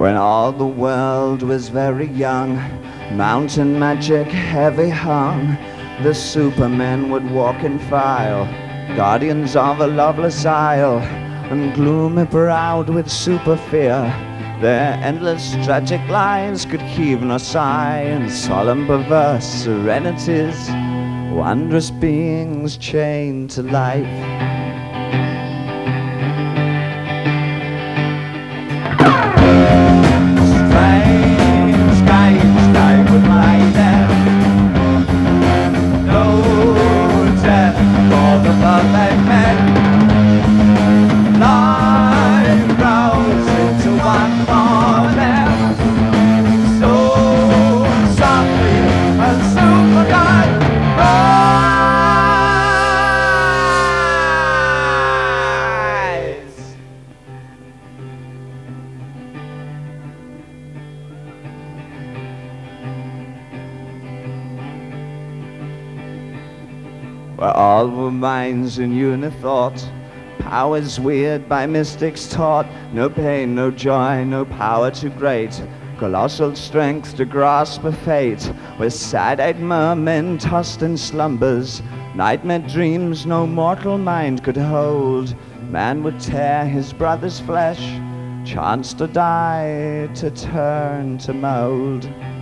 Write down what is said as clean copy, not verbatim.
When all the world was very young, mountain magic heavy hung, the supermen would walk in file, guardians of a loveless isle, and gloomy browed with super fear. Their endless tragic lives could heave no sigh, in solemn perverse serenities, wondrous beings chained to life. Where all were minds in unithought, powers weird by mystics taught, no pain, no joy, no power too great, colossal strength to grasp a fate, where sad-eyed mermen tossed in slumbers, nightmare dreams no mortal mind could hold. Man would tear his brother's flesh, chance to die, to turn to mold.